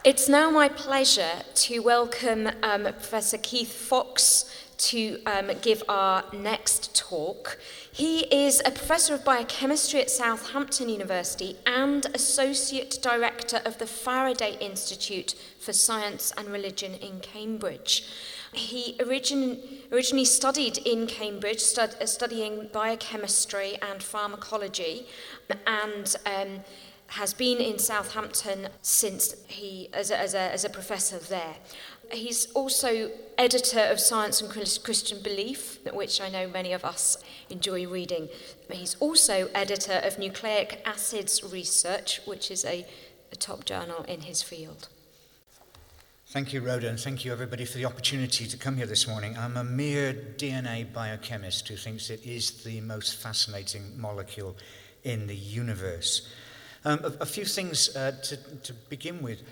It's now my pleasure to welcome Professor Keith Fox to give our next talk. He is a professor of biochemistry at Southampton University and Associate Director of the Faraday Institute for Science and Religion in Cambridge. He originally studied in Cambridge, studying biochemistry and pharmacology, and has been in Southampton since as a professor there. He's also editor of Science and Christian Belief, which I know many of us enjoy reading. He's also editor of Nucleic Acids Research, which is a top journal in his field. Thank you, Rhoda, and thank you, everybody, for the opportunity to come here this morning. I'm a mere DNA biochemist who thinks it is the most fascinating molecule in the universe. A few things to begin with.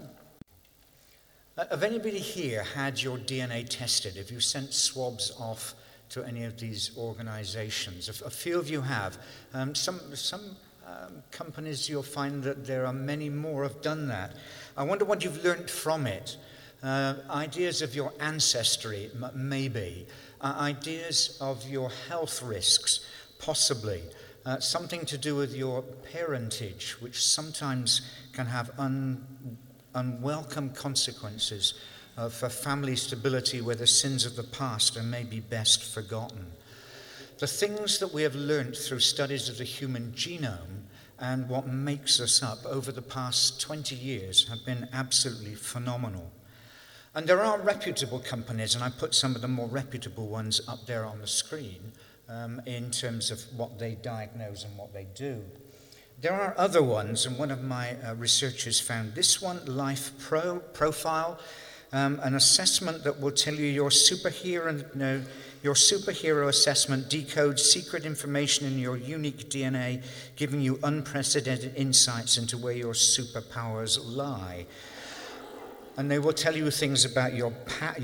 Have anybody here had your DNA tested? Have you sent swabs off to any of these organizations? A few of you have. Some companies, you'll find that there are many more have done that. I wonder what you've learned from it. Ideas of your ancestry, maybe. Ideas of your health risks, possibly. Something to do with your parentage, which sometimes can have unwelcome consequences for family stability where the sins of the past are maybe best forgotten. The things that we have learned through studies of the human genome and what makes us up over the past 20 years have been absolutely phenomenal. And there are reputable companies, and I put some of the more reputable ones up there on the screen, in terms of what they diagnose and what they do. There are other ones, and one of my researchers found this one, Life Profile, an assessment that will tell you your superhero assessment decodes secret information in your unique DNA, giving you unprecedented insights into where your superpowers lie. And they will tell you things about your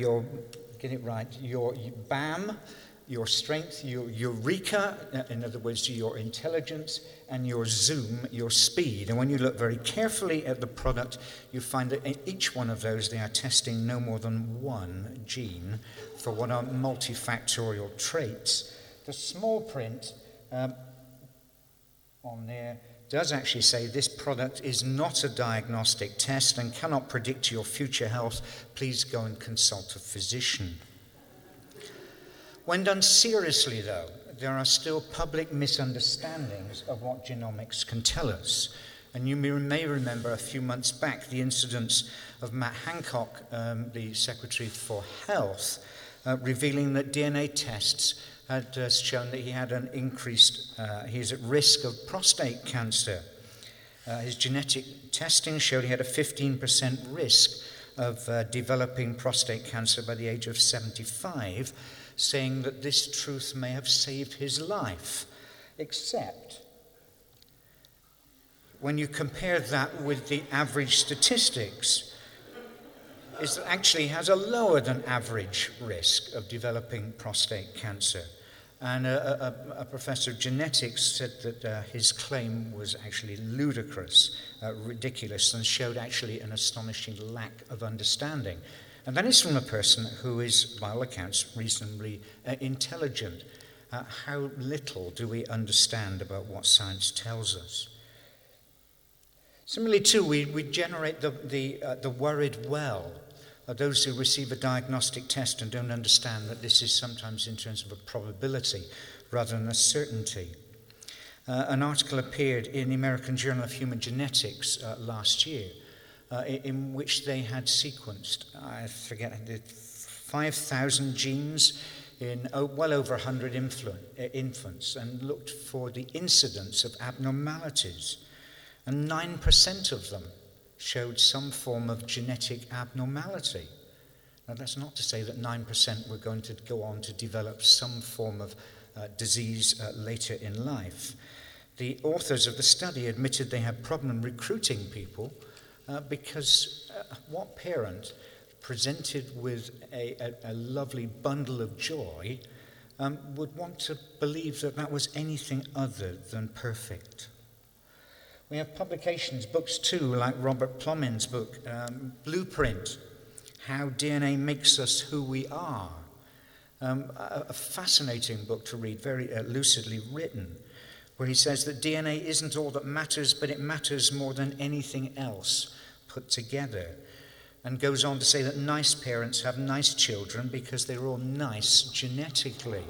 BAM, your strength, your eureka, in other words, your intelligence, and your zoom, your speed. And when you look very carefully at the product, you find that in each one of those, they are testing no more than one gene for what are multifactorial traits. The small print on there does actually say this product is not a diagnostic test and cannot predict your future health. Please go and consult a physician. When done seriously, though, there are still public misunderstandings of what genomics can tell us. And you may remember a few months back the incidents of Matt Hancock, the Secretary for Health, revealing that DNA tests had shown that he had an increased, he's at risk of prostate cancer. His genetic testing showed he had a 15% risk of developing prostate cancer by the age of 75, saying that this truth may have saved his life. Except when you compare that with the average statistics, is that actually has a lower than average risk of developing prostate cancer. And a professor of genetics said that his claim was actually ludicrous, ridiculous, and showed actually an astonishing lack of understanding. And that is from a person who is, by all accounts, reasonably intelligent. How little do we understand about what science tells us? Similarly, too, we generate the worried well. Those who receive a diagnostic test and don't understand that this is sometimes in terms of a probability rather than a certainty. An article appeared in the American Journal of Human Genetics last year, in which they had sequenced, 5,000 genes in well over 100 infants and looked for the incidence of abnormalities. And 9% of them showed some form of genetic abnormality. Now, that's not to say that 9% were going to go on to develop some form of disease later in life. The authors of the study admitted they had problem recruiting people because what parent presented with a lovely bundle of joy would want to believe that that was anything other than perfect? We have publications, books too, like Robert Plomin's book, Blueprint, How DNA Makes Us Who We Are. A fascinating book to read, very lucidly written, where he says that DNA isn't all that matters, but it matters more than anything else put together. And goes on to say that nice parents have nice children because they're all nice genetically.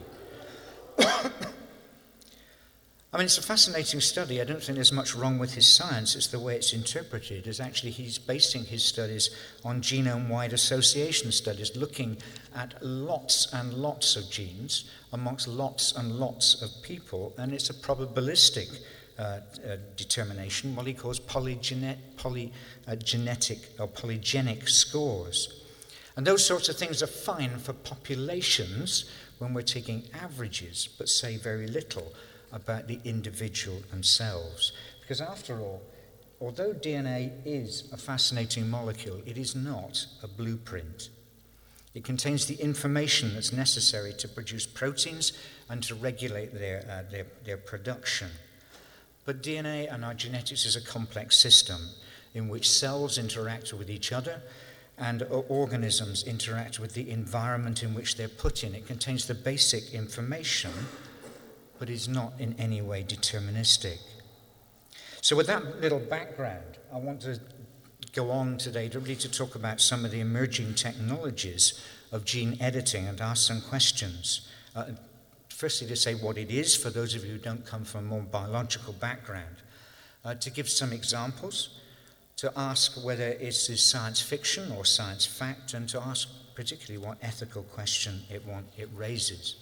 I mean, it's a fascinating study. I don't think there's much wrong with his science. It's the way it's interpreted. Is actually he's basing his studies on genome-wide association studies, looking at lots and lots of genes amongst lots and lots of people, and it's a probabilistic determination, what he calls polygenic or polygenic scores. And those sorts of things are fine for populations when we're taking averages, but say very little about the individual themselves. Because after all, although DNA is a fascinating molecule, it is not a blueprint. It contains the information that's necessary to produce proteins and to regulate their production. But DNA and our genetics is a complex system in which cells interact with each other and organisms interact with the environment in which they're put in. It contains the basic information, but is not in any way deterministic. So with that little background, I want to go on today to really talk about some of the emerging technologies of gene editing and ask some questions. Firstly, to say what it is for those of you who don't come from a more biological background, to give some examples, to ask whether it's science fiction or science fact, and to ask particularly what ethical question it raises.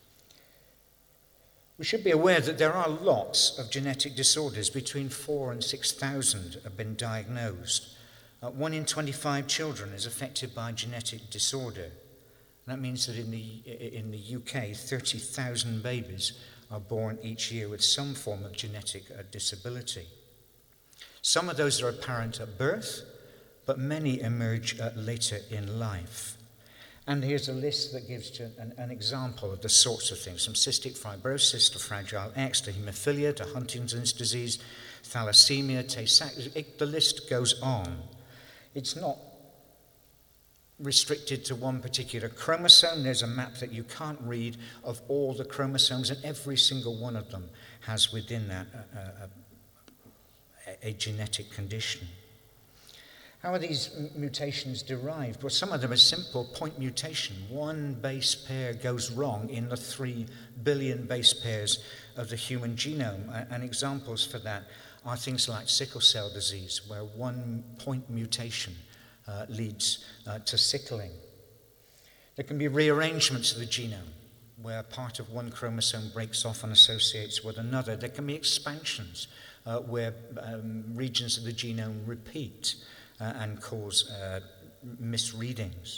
We should be aware that there are lots of genetic disorders. Between 4,000 and 6,000 have been diagnosed. 1 in 25 children is affected by a genetic disorder. That means that in the UK, 30,000 babies are born each year with some form of genetic disability. Some of those are apparent at birth, but many emerge later in life. And here's a list that gives you an example of the sorts of things, from cystic fibrosis to Fragile X to hemophilia to Huntington's disease, thalassemia, Tay-Sachs. The list goes on. It's not restricted to one particular chromosome. There's a map that you can't read of all the chromosomes, and every single one of them has within that a genetic condition. How are these mutations derived? Well, some of them are simple point mutation. One base pair goes wrong in the 3 billion base pairs of the human genome. And examples for that are things like sickle cell disease, where one point mutation leads to sickling. There can be rearrangements of the genome, where part of one chromosome breaks off and associates with another. There can be expansions, where regions of the genome repeat and cause misreadings.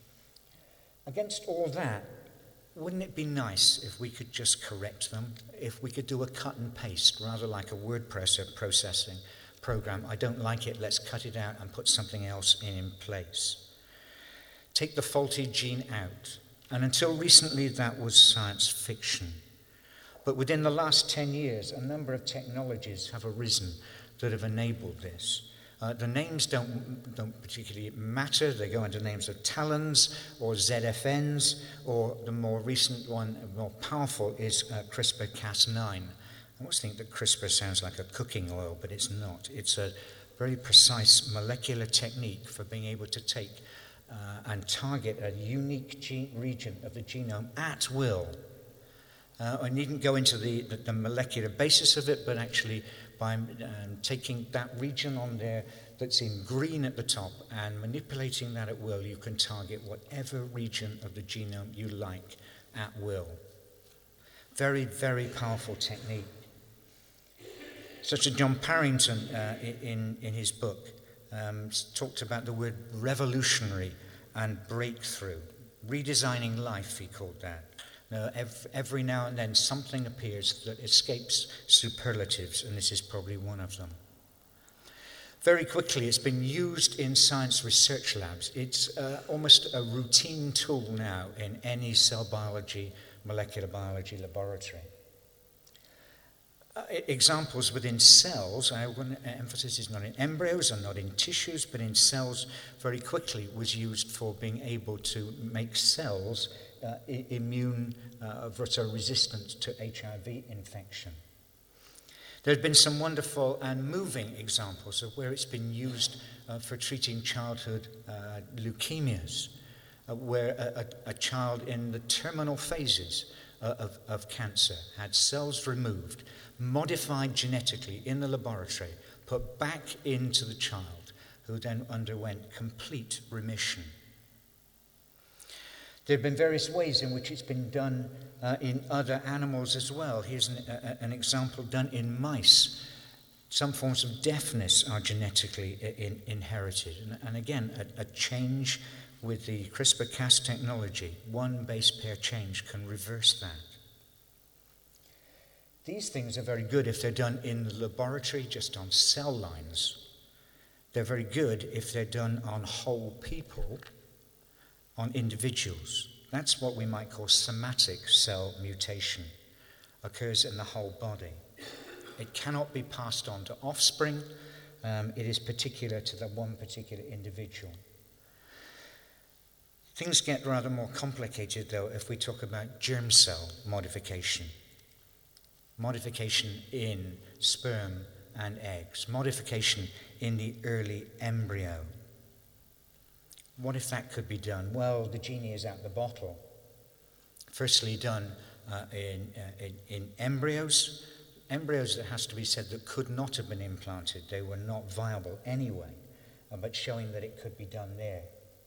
Against all that, wouldn't it be nice if we could just correct them? If we could do a cut and paste, rather like a word processing program. I don't like it, let's cut it out and put something else in place. Take the faulty gene out. And until recently, that was science fiction. But within the last 10 years, a number of technologies have arisen that have enabled this. The names don't particularly matter. They go under names of TALENs or ZFNs, or the more recent one, more powerful, is CRISPR-Cas9. I always think that CRISPR sounds like a cooking oil, but it's not. It's a very precise molecular technique for being able to take and target a unique region of the genome at will. I needn't go into the molecular basis of it, but actually by taking that region on there that's in green at the top and manipulating that at will, you can target whatever region of the genome you like at will. Very, very powerful technique. Such as John Parrington in his book talked about the word revolutionary and breakthrough. Redesigning life, he called that. Every now and then something appears that escapes superlatives, and this is probably one of them. Very quickly, it's been used in science research labs. It's almost a routine tool now in any cell biology, molecular biology laboratory. Examples within cells, emphasis is not in embryos and not in tissues, but in cells very quickly was used for being able to make cells immune, resistant to HIV infection. There have been some wonderful and moving examples of where it's been used for treating childhood leukemias, where a child in the terminal phases of cancer had cells removed, modified genetically in the laboratory, put back into the child, who then underwent complete remission. There have been various ways in which it's been done in other animals as well. Here's an example done in mice. Some forms of deafness are genetically inherited. And again, a change with the CRISPR-Cas technology, one base pair change can reverse that. These things are very good if they're done in the laboratory, just on cell lines. They're very good if they're done on whole people, on individuals. That's what we might call somatic cell mutation. Occurs in the whole body. It cannot be passed on to offspring. It is particular to the one particular individual. Things get rather more complicated, though, if we talk about germ cell modification. Modification in sperm and eggs. Modification in the early embryo. What if that could be done? Well, the genie is out the bottle. Firstly done in embryos. Embryos, it has to be said, that could not have been implanted. They were not viable anyway, but showing that it could be done there.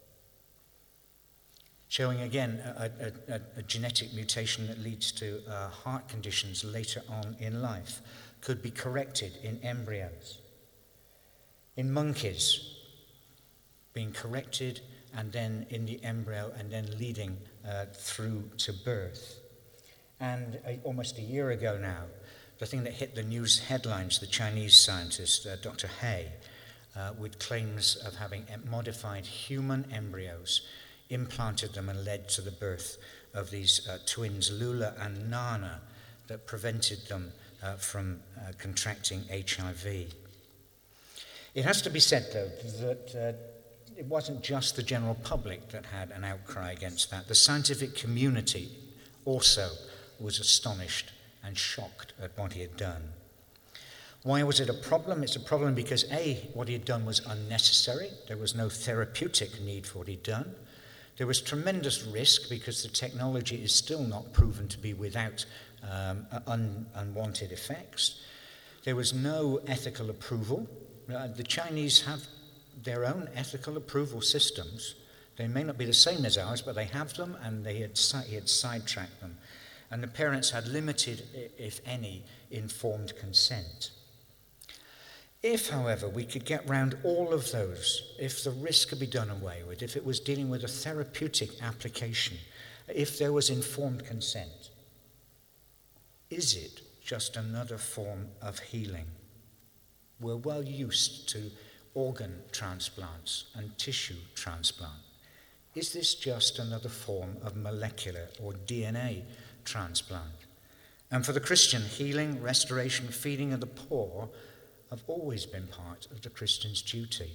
Showing again a genetic mutation that leads to heart conditions later on in life could be corrected in embryos. In monkeys, being corrected and then in the embryo and then leading through to birth. And almost a year ago now, the thing that hit the news headlines, the Chinese scientist, Dr. He, with claims of having modified human embryos, implanted them and led to the birth of these twins, Lula and Nana, that prevented them from contracting HIV. It has to be said, though, that it wasn't just the general public that had an outcry against that. The scientific community also was astonished and shocked at what he had done. Why was it a problem? It's a problem because, A, what he had done was unnecessary. There was no therapeutic need for what he'd done. There was tremendous risk because the technology is still not proven to be without unwanted effects. There was no ethical approval. The Chinese have their own ethical approval systems. They may not be the same as ours, but they have them, and he had sidetracked them. And the parents had limited, if any, informed consent. If, however, we could get round all of those, if the risk could be done away with, if it was dealing with a therapeutic application, if there was informed consent, is it just another form of healing? We're well used to organ transplants and tissue transplant. Is this just another form of molecular or DNA transplant? And for the Christian, healing, restoration, feeding of the poor have always been part of the Christian's duty.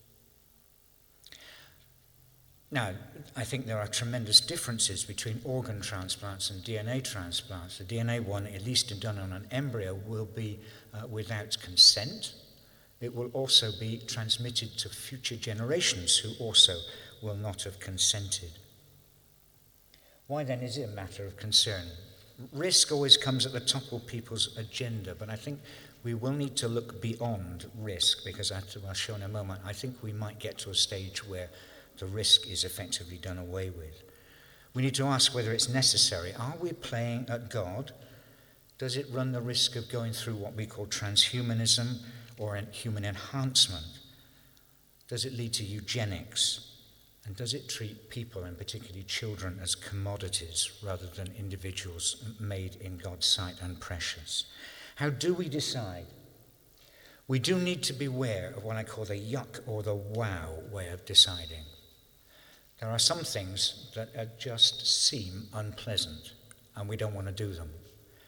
Now, I think there are tremendous differences between organ transplants and DNA transplants. The DNA one, at least done on an embryo, will be without consent. It will also be transmitted to future generations who also will not have consented. Why then is it a matter of concern? Risk always comes at the top of people's agenda, but I think we will need to look beyond risk, because I'll show in a moment, I think we might get to a stage where the risk is effectively done away with. We need to ask whether it's necessary. Are we playing at God? Does it run the risk of going through what we call transhumanism or human enhancement? Does it lead to eugenics? And does it treat people, and particularly children, as commodities rather than individuals made in God's sight and precious? How do we decide? We do need to beware of what I call the yuck or the wow way of deciding. There are some things that just seem unpleasant, and we don't want to do them.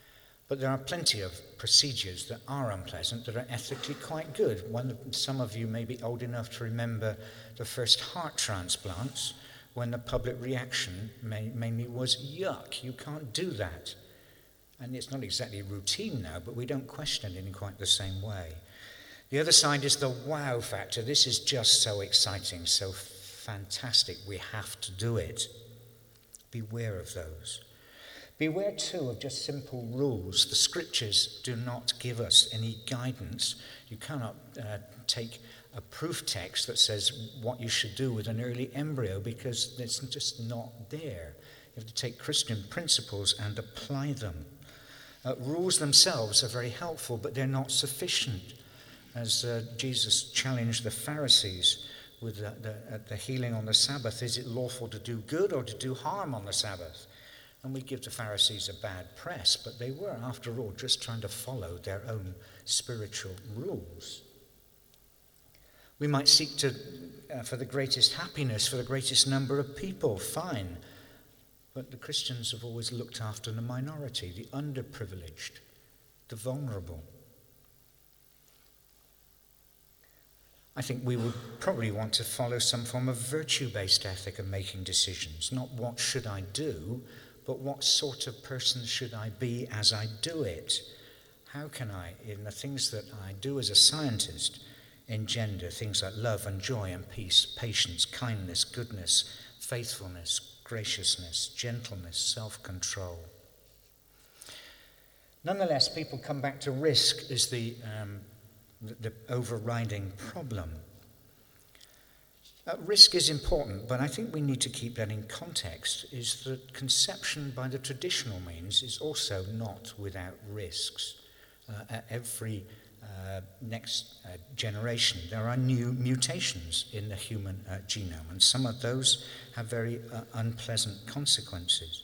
But there are plenty of procedures that are unpleasant that are ethically quite good. Some of you may be old enough to remember the first heart transplants, when the public reaction mainly was, yuck, you can't do that. And it's not exactly routine now, but we don't question it in quite the same way. The other side is the wow factor. This is just so exciting, so fantastic, we have to do it. Beware of those. Beware too of just simple rules. The scriptures do not give us any guidance. You cannot take a proof text that says what you should do with an early embryo, because it's just not there. You have to take Christian principles and apply them. Rules themselves are very helpful, but they're not sufficient. As Jesus challenged the Pharisees with the healing on the Sabbath, is it lawful to do good or to do harm on the Sabbath? And we give the Pharisees a bad press, but they were, after all, just trying to follow their own spiritual rules. We might seek for the greatest happiness, for the greatest number of people, fine. But the Christians have always looked after the minority, the underprivileged, the vulnerable. I think we would probably want to follow some form of virtue-based ethic of making decisions, not what should I do, but what sort of person should I be as I do it? How can I, in the things that I do as a scientist, engender things like love and joy and peace, patience, kindness, goodness, faithfulness, graciousness, gentleness, self-control? Nonetheless, people come back to risk as the overriding problem. Risk is important, but I think we need to keep that in context, is that conception by the traditional means is also not without risks. At every next generation, there are new mutations in the human genome, and some of those have very unpleasant consequences.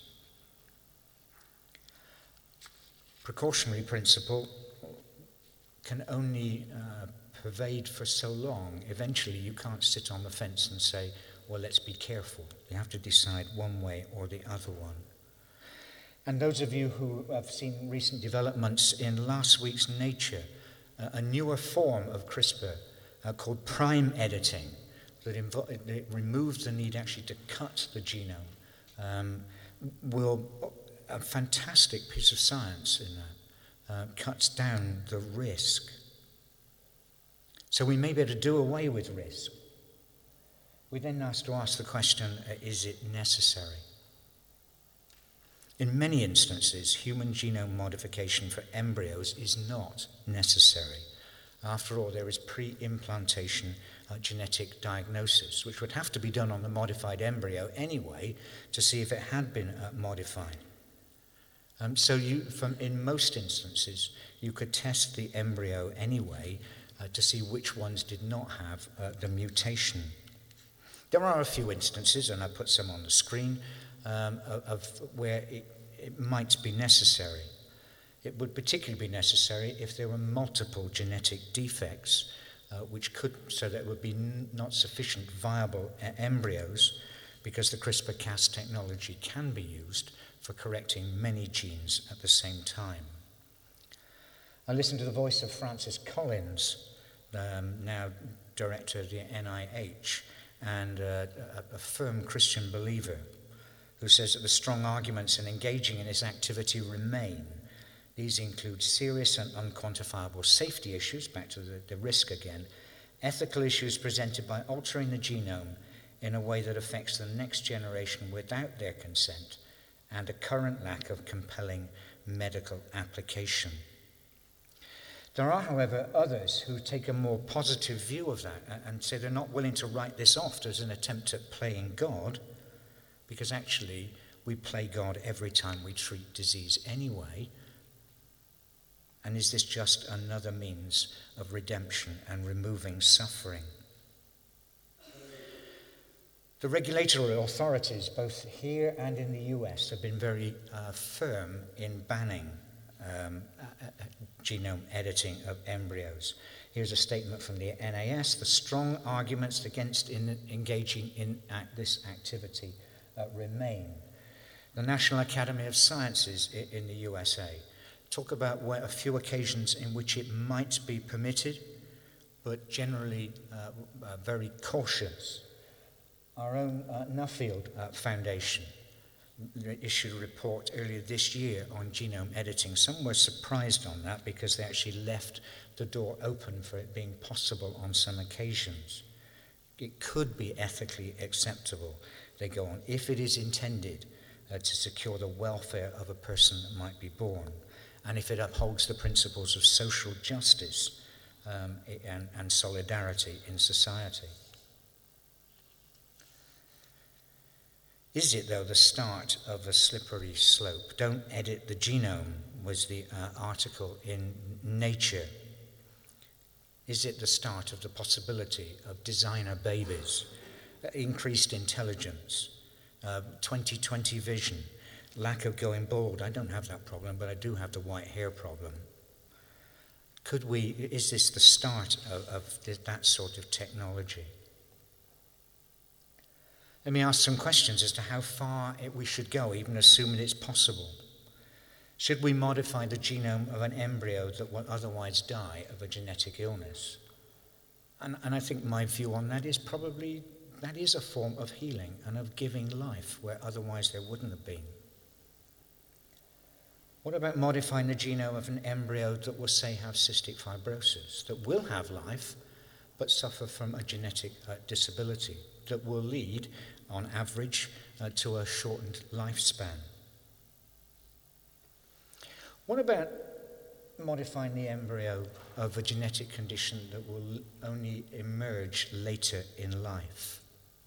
Precautionary principle can only pervade for so long. Eventually you can't sit on the fence and say, well, let's be careful. You have to decide one way or the other one. And those of you who have seen recent developments in last week's Nature, a newer form of CRISPR called prime editing that removes the need actually to cut the genome, a fantastic piece of science in that, cuts down the risk. So we may be able to do away with risk. We then have to ask the question, is it necessary? In many instances, human genome modification for embryos is not necessary. After all, there is pre-implantation genetic diagnosis, which would have to be done on the modified embryo anyway to see if it had been modified. So in most instances, you could test the embryo anyway to see which ones did not have the mutation. There are a few instances, and I put some on the screen, of where it might be necessary. It would particularly be necessary if there were multiple genetic defects, so that would be not sufficient viable embryos, because the CRISPR-Cas technology can be used for correcting many genes at the same time. I listened to the voice of Francis Collins, now director of the NIH, and a firm Christian believer, who says that the strong arguments in engaging in this activity remain. These include serious and unquantifiable safety issues, back to the risk again, ethical issues presented by altering the genome in a way that affects the next generation without their consent, and a current lack of compelling medical application. There are, however, others who take a more positive view of that and say they're not willing to write this off as an attempt at playing God, because actually we play God every time we treat disease anyway. And is this just another means of redemption and removing suffering? The regulatory authorities, both here and in the US, have been very firm in banning genome editing of embryos. Here's a statement from the NAS. The strong arguments against engaging in this activity remain. The National Academy of Sciences in the USA talk about where a few occasions in which it might be permitted, but generally very cautious. Our own Nuffield Foundation issued a report earlier this year on genome editing. Some were surprised on that because they actually left the door open for it being possible on some occasions. It could be ethically acceptable, they go on, if it is intended to secure the welfare of a person that might be born, and if it upholds the principles of social justice and solidarity in society. Is it, though, the start of a slippery slope? Don't edit the genome, was the article in Nature. Is it the start of the possibility of designer babies, increased intelligence, 20/20 vision, lack of going bald? I don't have that problem, but I do have the white hair problem. Is this the start of that sort of technology? Let me ask some questions as to how far we should go, even assuming it's possible. Should we modify the genome of an embryo that will otherwise die of a genetic illness? And I think my view on that is probably that is a form of healing and of giving life where otherwise there wouldn't have been. What about modifying the genome of an embryo that will, say, have cystic fibrosis, that will have life but suffer from a genetic disability that will lead, on average, to a shortened lifespan? What about modifying the embryo of a genetic condition that will only emerge later in life?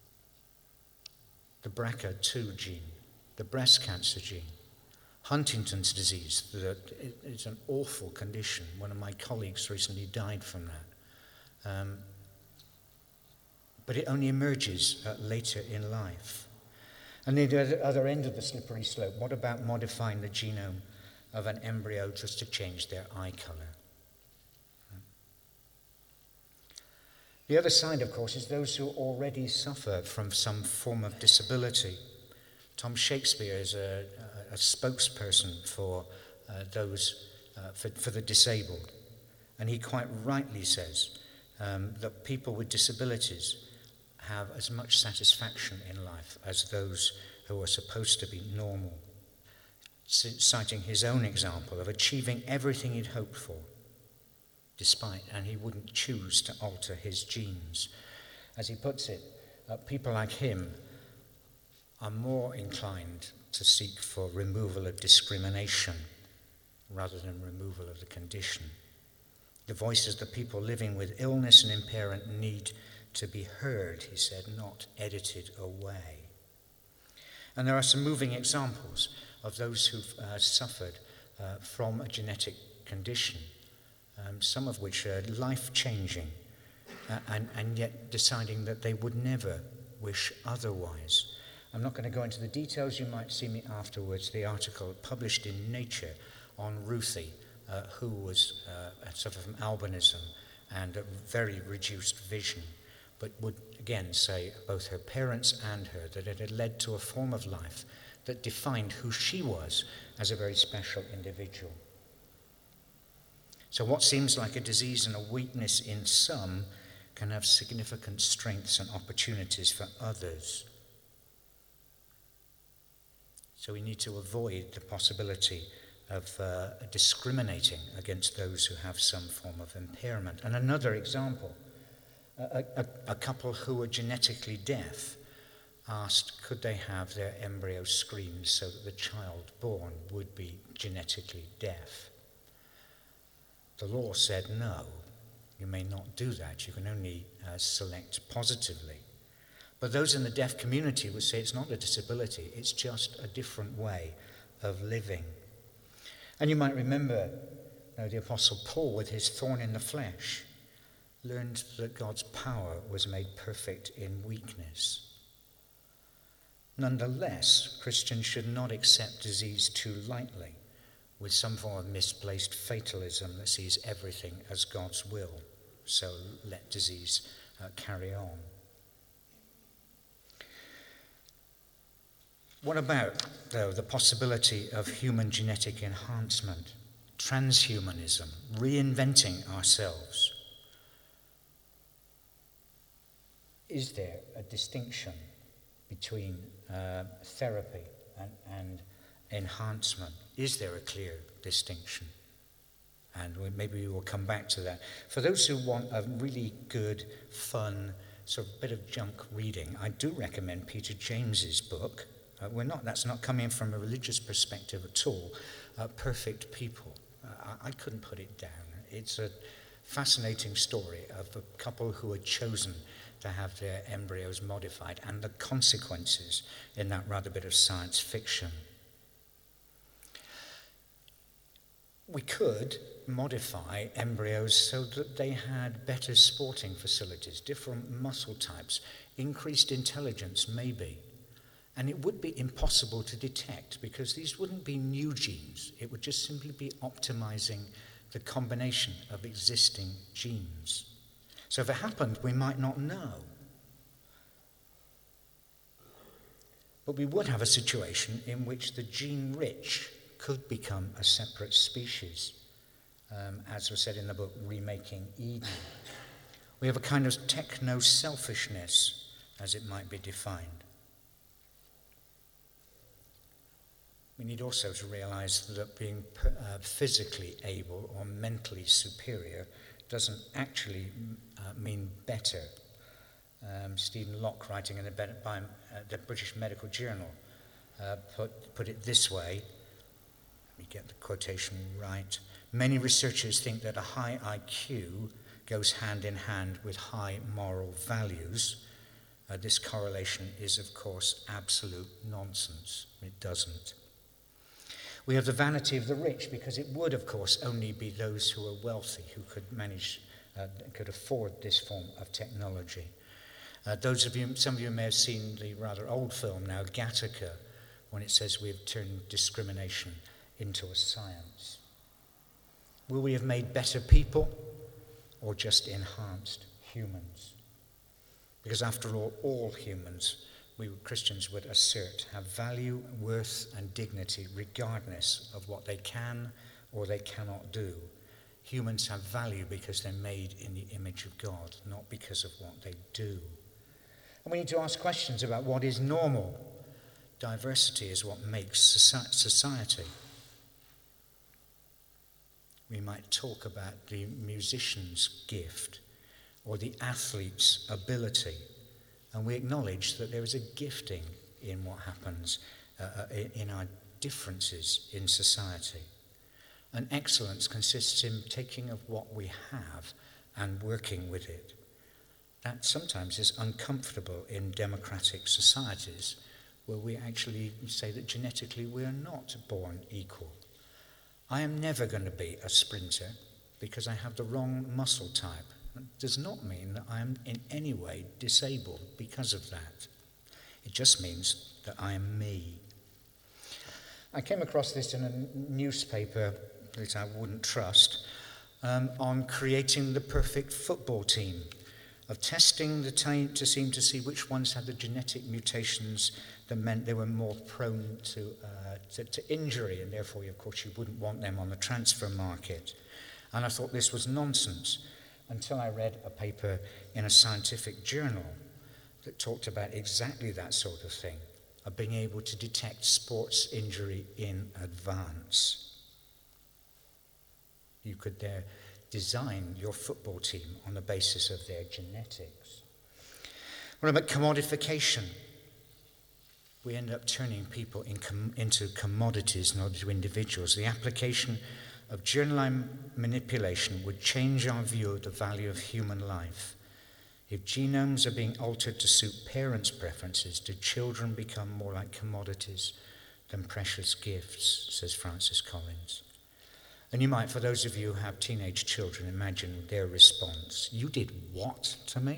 The BRCA2 gene, the breast cancer gene, Huntington's disease, that is an awful condition. One of my colleagues recently died from that. But it only emerges later in life. And at the other end of the slippery slope, what about modifying the genome of an embryo just to change their eye color? The other side, of course, is those who already suffer from some form of disability. Tom Shakespeare is a spokesperson for for the disabled. And he quite rightly says that people with disabilities have as much satisfaction in life as those who are supposed to be normal, citing his own example of achieving everything he'd hoped for, and he wouldn't choose to alter his genes. As he puts it, people like him are more inclined to seek for removal of discrimination rather than removal of the condition. The voices of the people living with illness and impairment need to be heard, he said, not edited away. And there are some moving examples of those who've suffered from a genetic condition, some of which are life-changing, and yet deciding that they would never wish otherwise. I'm not going to go into the details. You might see me afterwards. The article published in Nature on Ruthie, who was suffered from albinism and a very reduced vision, but would again say, both her parents and her, that it had led to a form of life that defined who she was as a very special individual. So what seems like a disease and a weakness in some can have significant strengths and opportunities for others. So we need to avoid the possibility of discriminating against those who have some form of impairment. And another example, a couple who were genetically deaf asked could they have their embryo screened so that the child born would be genetically deaf. The law said no, you may not do that, you can only select positively. But those in the deaf community would say it's not a disability, it's just a different way of living. And you might remember the Apostle Paul, with his thorn in the flesh, learned that God's power was made perfect in weakness. Nonetheless, Christians should not accept disease too lightly, with some form of misplaced fatalism that sees everything as God's will. So let disease carry on. What about, though, the possibility of human genetic enhancement? transhumanism, reinventing ourselves. Is there a distinction between therapy and enhancement? Is there a clear distinction? And maybe we will come back to that. For those who want a really good, fun, sort of bit of junk reading, I do recommend Peter James's book. That's not coming from a religious perspective at all. Perfect People. I couldn't put it down. It's a fascinating story of a couple who had chosen to have their embryos modified and the consequences in that rather bit of science fiction. We could modify embryos so that they had better sporting facilities, different muscle types, increased intelligence maybe. And it would be impossible to detect because these wouldn't be new genes. It would just simply be optimizing the combination of existing genes. So if it happened, we might not know. But we would have a situation in which the gene-rich could become a separate species, as was said in the book, Remaking Eden. We have a kind of techno-selfishness, as it might be defined. We need also to realize that being physically able or mentally superior doesn't actually mean better. Stephen Locke, writing in the British Medical Journal, put it this way. Let me get the quotation right. Many researchers think that a high IQ goes hand in hand with high moral values. This correlation is, of course, absolute nonsense. It doesn't. We have the vanity of the rich because it would, of course, only be those who are wealthy who could could afford this form of technology. Some of you may have seen the rather old film now, Gattaca, when it says we have turned discrimination into a science. Will we have made better people or just enhanced humans? Because after all humans, we Christians would assert, have value, worth, and dignity regardless of what they can or they cannot do. Humans have value because they're made in the image of God, not because of what they do. And we need to ask questions about what is normal. Diversity is what makes society. We might talk about the musician's gift or the athlete's ability. And we acknowledge that there is a gifting in what happens in our differences in society. And excellence consists in taking of what we have and working with it. That sometimes is uncomfortable in democratic societies where we actually say that genetically we are not born equal. I am never going to be a sprinter because I have the wrong muscle type. It does not mean that I am in any way disabled because of that. It just means that I am me. I came across this in a newspaper that I wouldn't trust on creating the perfect football team, of testing the team to see which ones had the genetic mutations that meant they were more prone to injury, and therefore, of course, you wouldn't want them on the transfer market. And I thought this was nonsense until I read a paper in a scientific journal that talked about exactly that sort of thing, of being able to detect sports injury in advance. You could design your football team on the basis of their genetics. What about commodification? We end up turning people into commodities, not into individuals. The application of germline manipulation would change our view of the value of human life. If genomes are being altered to suit parents' preferences, do children become more like commodities than precious gifts, says Francis Collins. And you might, for those of you who have teenage children, imagine their response. You did what to me?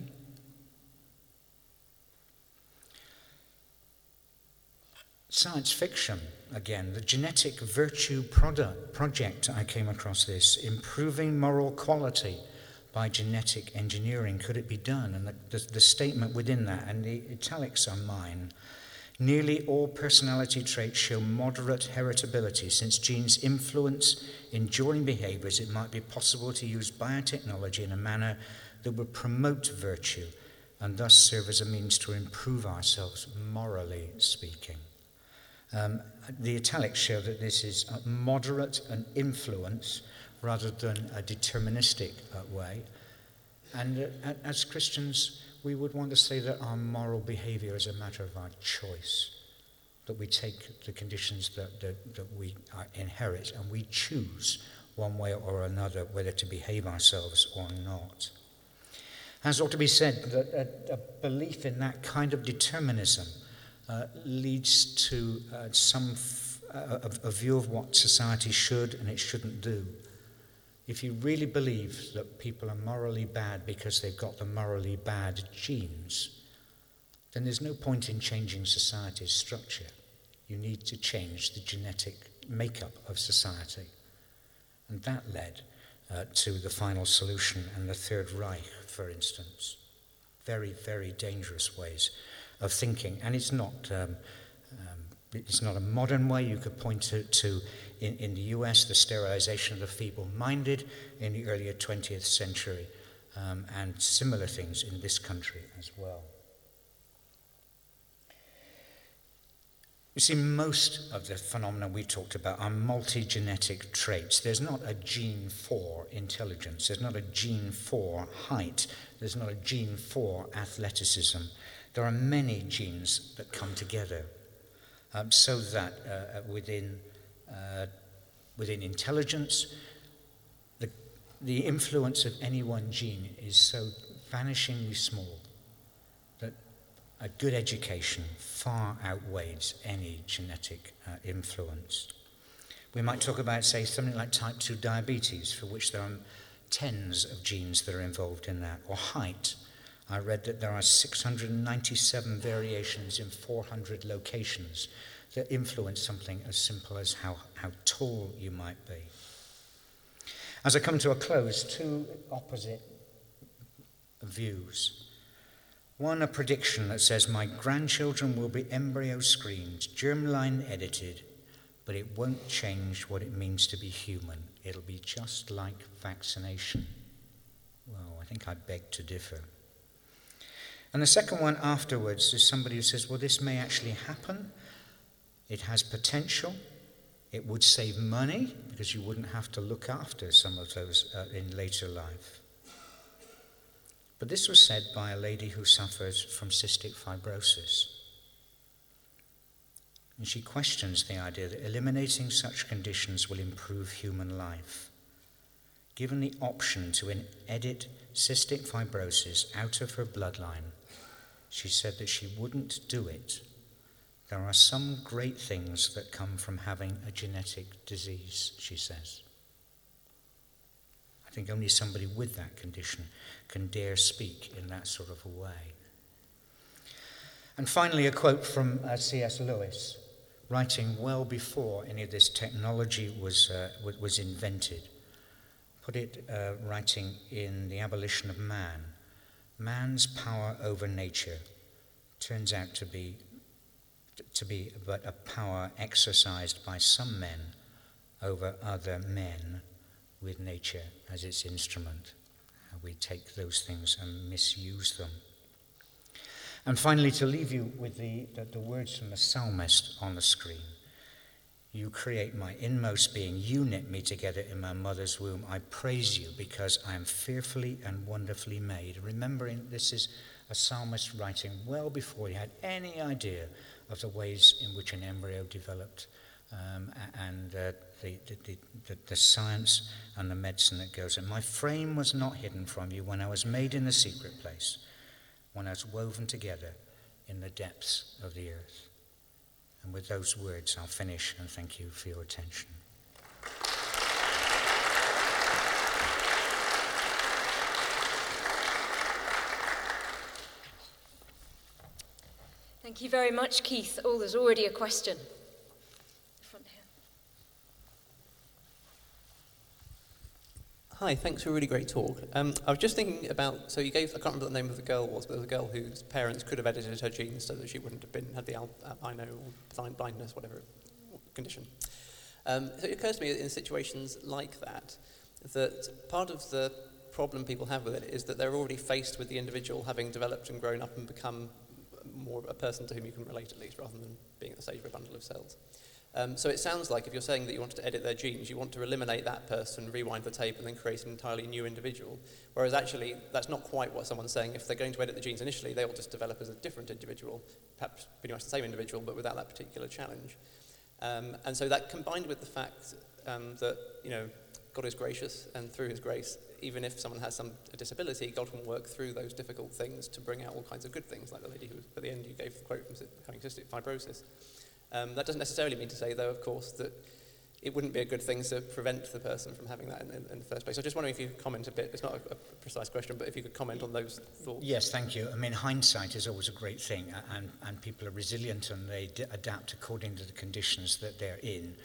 Science fiction, again, the Genetic Virtue Project, I came across this, improving moral quality by genetic engineering. Could it be done? And the statement within that, and the italics are mine, Nearly all personality traits show moderate heritability. Since genes influence enduring behaviors, it might be possible to use biotechnology in a manner that would promote virtue and thus serve as a means to improve ourselves, morally speaking. The italics show that this is moderate and influence rather than a deterministic way. And as Christians, we would want to say that our moral behavior is a matter of our choice, that we take the conditions that we inherit and we choose one way or another whether to behave ourselves or not. It has ought to be said that a belief in that kind of determinism leads to a view of what society should and it shouldn't do. If you really believe that people are morally bad because they've got the morally bad genes, then there's no point in changing society's structure. You need to change the genetic makeup of society. And that led to the final solution and the Third Reich, for instance. Very, very dangerous ways of thinking. And it's not a modern way. You could point to in the US, the sterilization of the feeble-minded in the earlier 20th century, and similar things in this country as well. You see, most of the phenomena we talked about are multi-genetic traits. There's not a gene for intelligence. There's not a gene for height. There's not a gene for athleticism. There are many genes that come together so that within intelligence, the influence of any one gene is so vanishingly small that a good education far outweighs any genetic influence. We might talk about, say, something like type 2 diabetes, for which there are tens of genes that are involved in that, or height. I read that there are 697 variations in 400 locations that influence something as simple as how tall you might be. As I come to a close, two opposite views. One, a prediction that says my grandchildren will be embryo screened, germline edited, but it won't change what it means to be human. It'll be just like vaccination. Well, I think I beg to differ. And the second one afterwards is somebody who says, well, this may actually happen. It has potential. It would save money because you wouldn't have to look after some of those in later life. But this was said by a lady who suffers from cystic fibrosis. And she questions the idea that eliminating such conditions will improve human life. Given the option to edit cystic fibrosis out of her bloodline, she said that she wouldn't do it. There are some great things that come from having a genetic disease, she says. I think only somebody with that condition can dare speak in that sort of a way. And finally, a quote from C.S. Lewis, writing well before any of this technology was invented. Put it writing in The Abolition of Man. Man's power over nature turns out to be but a power exercised by some men over other men with nature as its instrument. We take those things and misuse them. And finally, to leave you with the words from the psalmist on the screen. You create my inmost being. You knit me together in my mother's womb. I praise you because I am fearfully and wonderfully made. Remembering this is a psalmist writing well before he had any idea of the ways in which an embryo developed and the science and the medicine that goes in. My frame was not hidden from you when I was made in the secret place, when I was woven together in the depths of the earth. And with those words, I'll finish and thank you for your attention. Thank you very much, Keith. Oh, there's already a question. Front here. Hi, thanks for a really great talk. I was just thinking about, so you gave, I can't remember what the name of the girl was, but there was a girl whose parents could have edited her genes so that she wouldn't have had the albino or blindness, whatever condition. So it occurs to me in situations like that part of the problem people have with it is that they're already faced with the individual having developed and grown up and become more a person to whom you can relate at least, rather than being at the stage of a bundle of cells. So it sounds like if you're saying that you want to edit their genes, you want to eliminate that person, rewind the tape, and then create an entirely new individual. Whereas actually, that's not quite what someone's saying. If they're going to edit the genes initially, they will just develop as a different individual, perhaps pretty much the same individual, but without that particular challenge. And so that combined with the fact that, God is gracious, and through his grace, even if someone has a disability, God can work through those difficult things to bring out all kinds of good things, like the lady who, at the end, you gave the quote from having cystic fibrosis. That doesn't necessarily mean to say, though, of course, that it wouldn't be a good thing to prevent the person from having that in the first place. So just wondering if you could comment a bit. It's not a precise question, but if you could comment on those thoughts. Yes, thank you. I mean, hindsight is always a great thing, and people are resilient and they adapt according to the conditions that they're in.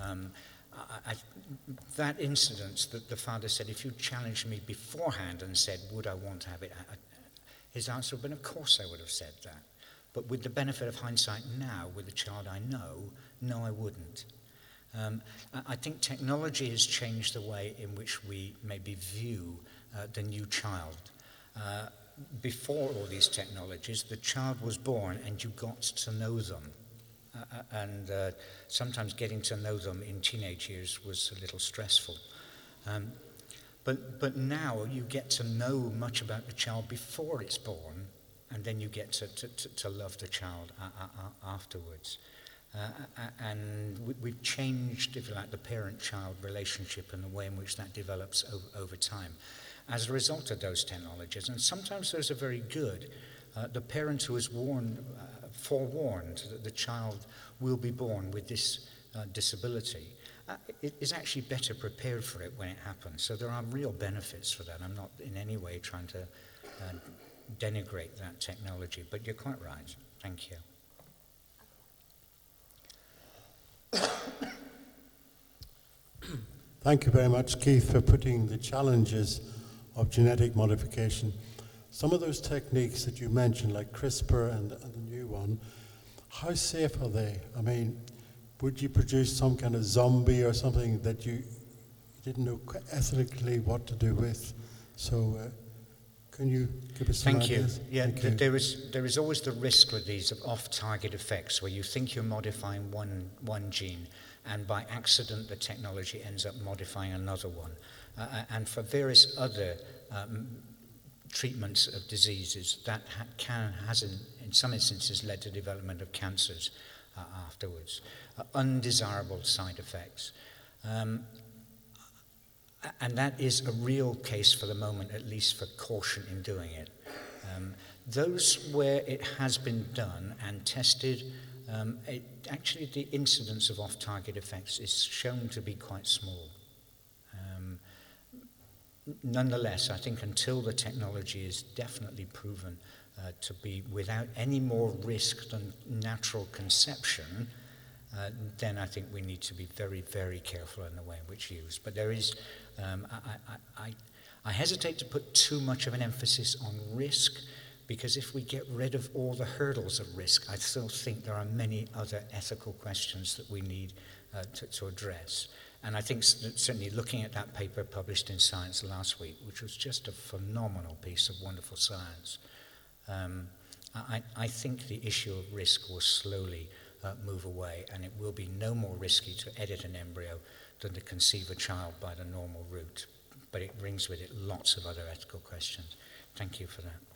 That incident that the father said, if you challenged me beforehand and said, would I want to have it? His answer would have been, of course I would have said that. But with the benefit of hindsight now, with the child I know, no, I wouldn't. I think technology has changed the way in which we maybe view the new child. Before all these technologies, the child was born and you got to know them. And sometimes getting to know them in teenage years was a little stressful. But now you get to know much about the child before it's born, and then you get to love the child afterwards. And we've changed, if you like, the parent-child relationship and the way in which that develops over time as a result of those technologies. And sometimes those are very good. The parent who is forewarned that the child will be born with this disability is actually better prepared for it when it happens. So there are real benefits for that. I'm not in any way trying to denigrate that technology, but you're quite right. Thank you. Thank you very much, Keith, for putting the challenges of genetic modification. Some of those techniques that you mentioned, like CRISPR and the new one, how safe are they? I mean, would you produce some kind of zombie or something that you didn't know ethically what to do with? So can you give us some ideas? Thank you. Yeah, there is always the risk with these of off-target effects where you think you're modifying one gene and by accident the technology ends up modifying another one. And for various other treatments of diseases, that has in some instances led to development of cancers afterwards. Undesirable side effects. And that is a real case for the moment, at least for caution in doing it. Those where it has been done and tested, actually the incidence of off-target effects is shown to be quite small. Nonetheless, I think until the technology is definitely proven to be without any more risk than natural conception, then I think we need to be very, very careful in the way in which used. But there is, I hesitate to put too much of an emphasis on risk, because if we get rid of all the hurdles of risk, I still think there are many other ethical questions that we need to address. And I think certainly looking at that paper published in Science last week, which was just a phenomenal piece of wonderful science, I think the issue of risk will slowly move away, and it will be no more risky to edit an embryo than to conceive a child by the normal route. But it brings with it lots of other ethical questions. Thank you for that.